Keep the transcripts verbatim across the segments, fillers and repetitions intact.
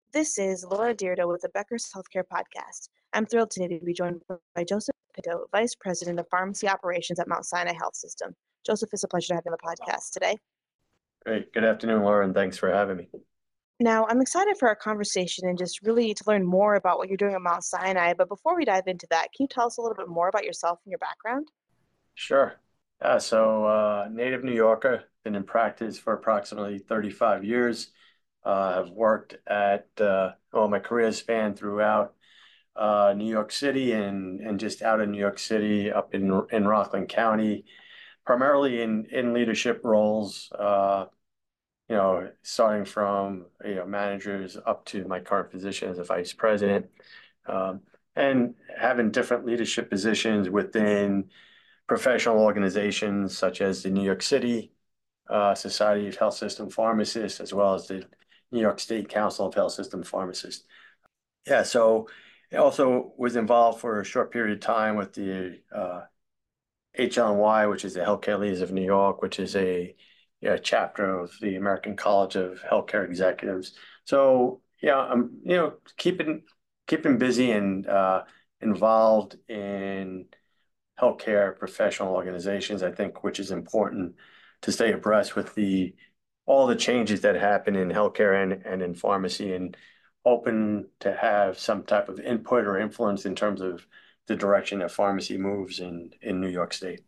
This is Laura Dyrda with the Becker's Healthcare Podcast. I'm thrilled today to be joined by Joseph Pinto, Vice President of Pharmacy Operations at Mount Sinai Health System. Joseph, it's a pleasure to have you on the podcast today. Great. Good afternoon, Laura, and thanks for having me. Now, I'm excited for our conversation and just really to learn more about what you're doing at Mount Sinai. But before we dive into that, can you tell us a little bit more about yourself and your background? Sure. Yeah, so uh, native New Yorker, been in practice for approximately thirty-five years. Uh, I've worked at, uh, well, my career spanned throughout uh, New York City and and just out of New York City up in in Rockland County, primarily in in leadership roles. Uh, you know, starting from you know managers up to my current position as a vice president, um, and having different leadership positions within professional organizations such as the New York City uh, Society of Health System Pharmacists, as well as the New York State Council of Health System Pharmacists. Yeah, so I also was involved for a short period of time with the uh, H L N Y, which is the Healthcare Leaders of New York, which is a yeah, chapter of the American College of Healthcare Executives. So yeah, I'm you know keeping keeping busy and uh, involved in healthcare professional organizations, I think, which is important to stay abreast with the all the changes that happen in healthcare and, and in pharmacy, and open to have some type of input or influence in terms of the direction that pharmacy moves in, in New York State.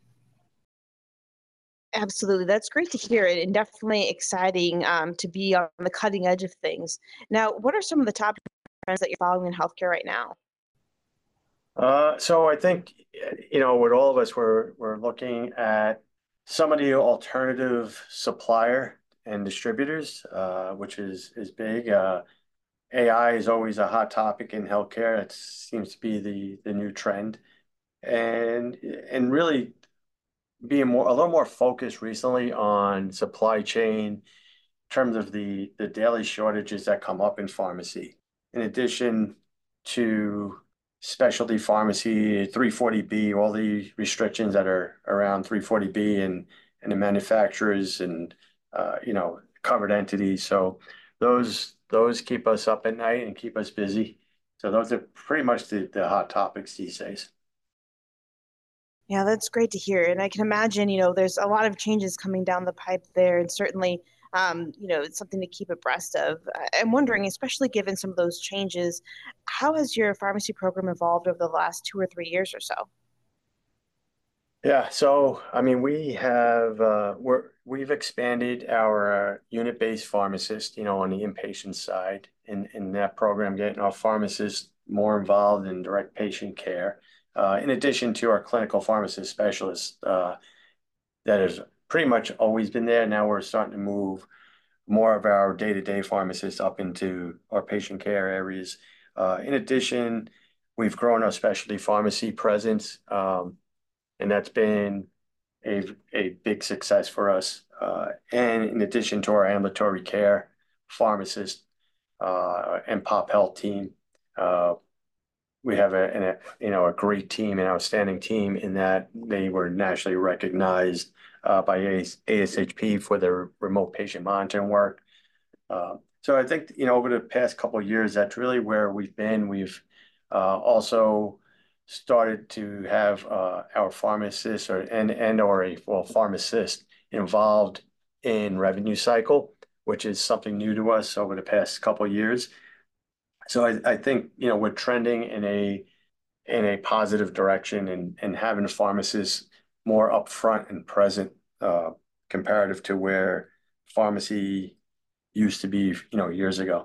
Absolutely. That's great to hear it and definitely exciting um, to be on the cutting edge of things. Now, what are some of the top trends that you're following in healthcare right now? Uh, so I think, you know, with all of us, we're we're looking at some of the alternative supplier and distributors, uh, which is is big. Uh, A I is always a hot topic in healthcare. It seems to be the the new trend, and and really being more a little more focused recently on supply chain in terms of the the daily shortages that come up in pharmacy. In addition to specialty pharmacy, three forty B, all the restrictions that are around three forty B and and the manufacturers and uh, you know covered entities. So those those keep us up at night and keep us busy. So those are pretty much the, the hot topics these days. Yeah, that's great to hear. And I can imagine, you know, there's a lot of changes coming down the pipe there, and certainly, um, you know, it's something to keep abreast of. I- I'm wondering, especially given some of those changes, how has your pharmacy program evolved over the last two or three years or so? Yeah, so I mean, we have uh, we're we've expanded our uh, unit-based pharmacist, you know, on the inpatient side, in in that program, getting our pharmacists more involved in direct patient care. Uh, in addition to our clinical pharmacist specialists, uh, that has pretty much always been there. Now we're starting to move more of our day-to-day pharmacists up into our patient care areas. Uh, in addition, we've grown our specialty pharmacy presence. Um, and that's been a a big success for us. Uh, and in addition to our ambulatory care pharmacist uh, and pop health team, uh, we have a, an, a you know a great team, an outstanding team in that they were nationally recognized uh, by A S H P for their remote patient monitoring work. Uh, so I think you know over the past couple of years, that's really where we've been. We've uh, also started to have uh, our pharmacists or and and or a well pharmacist involved in revenue cycle, which is something new to us over the past couple of years. So I, I think you know we're trending in a in a positive direction and and having pharmacists more upfront and present uh, comparative to where pharmacy used to be, you know, years ago.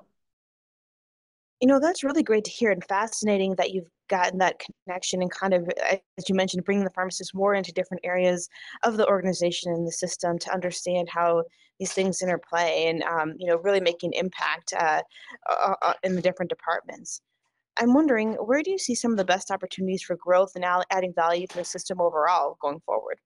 You know, that's really great to hear and fascinating that you've gotten that connection and kind of, uh, as you mentioned, bringing the pharmacist more into different areas of the organization and the system to understand how these things interplay and, um, you know, really making impact uh, uh, uh, in the different departments. I'm wondering, where do you see some of the best opportunities for growth and al- adding value to the system overall going forward?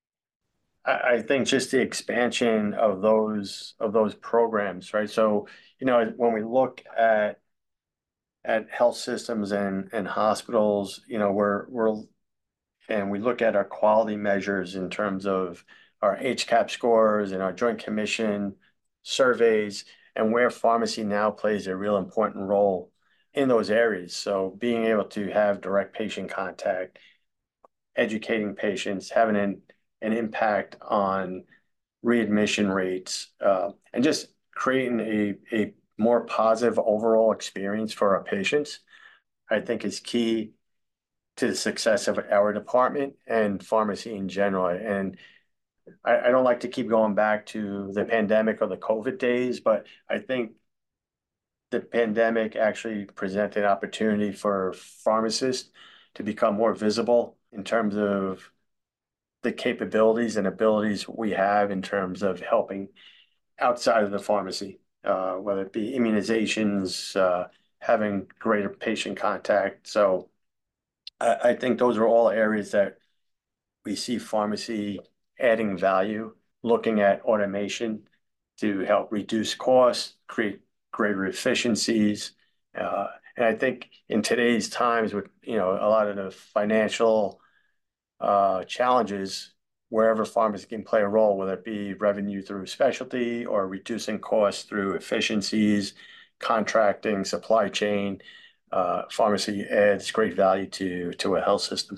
I, I think just the expansion of those of those programs, right? So, you know, when we look at at health systems and and hospitals, you know, we're we're and we look at our quality measures in terms of our H C A P scores and our Joint Commission surveys. and where pharmacy now plays a real important role in those areas. So being able to have direct patient contact, educating patients, having an, an impact on readmission rates, uh, and just creating a, a more positive overall experience for our patients, I think is key to the success of our department and pharmacy in general. And I, I don't like to keep going back to the pandemic or the COVID days, but I think the pandemic actually presented an opportunity for pharmacists to become more visible in terms of the capabilities and abilities we have in terms of helping outside of the pharmacy, uh, whether it be immunizations, uh, having greater patient contact. So I, I think those are all areas that we see pharmacy adding value, looking at automation to help reduce costs, create greater efficiencies. Uh, and I think in today's times with, you know, a lot of the financial uh, challenges, wherever pharmacy can play a role, whether it be revenue through specialty or reducing costs through efficiencies, contracting, supply chain, uh, pharmacy adds great value to to a health system.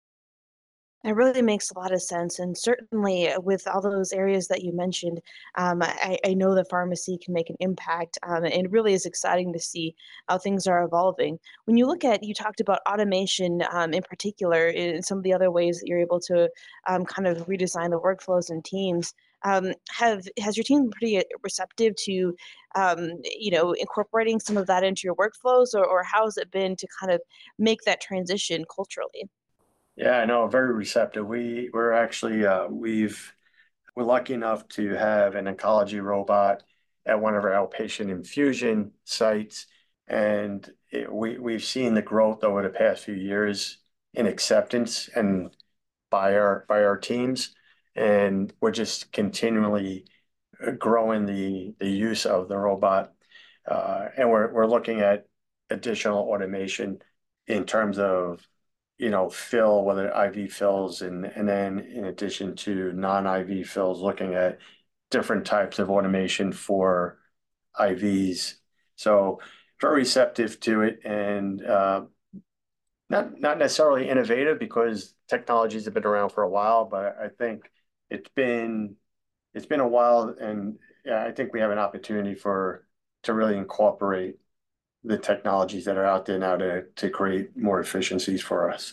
It really makes a lot of sense, and certainly uh, with all those areas that you mentioned, um, I, I know that pharmacy can make an impact, um, and it really is exciting to see how things are evolving. When you look at, you talked about automation um, in particular, in some of the other ways that you're able to um, kind of redesign the workflows and teams. Um, have has your team been pretty uh, receptive to, um, you know, incorporating some of that into your workflows, or, or how has it been to kind of make that transition culturally? Yeah, I know, very receptive. We we're actually uh, we've we're lucky enough to have an oncology robot at one of our outpatient infusion sites, and it, we we've seen the growth over the past few years in acceptance and by our by our teams, and we're just continually growing the the use of the robot, uh, and we're we're looking at additional automation in terms of you know fill, whether I V fills, and and then in addition to non-I V fills, looking at different types of automation for I Vs. So very receptive to it, and uh, not not necessarily innovative because technologies have been around for a while, but I think it's been it's been a while, and yeah, I think we have an opportunity for to really incorporate the technologies that are out there now to to create more efficiencies for us.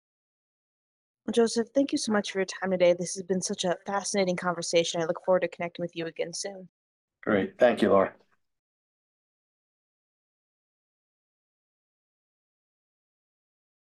Well, Joseph, thank you so much for your time today. This has been such a fascinating conversation. I look forward to connecting with you again soon. Great. Thank you, Laura.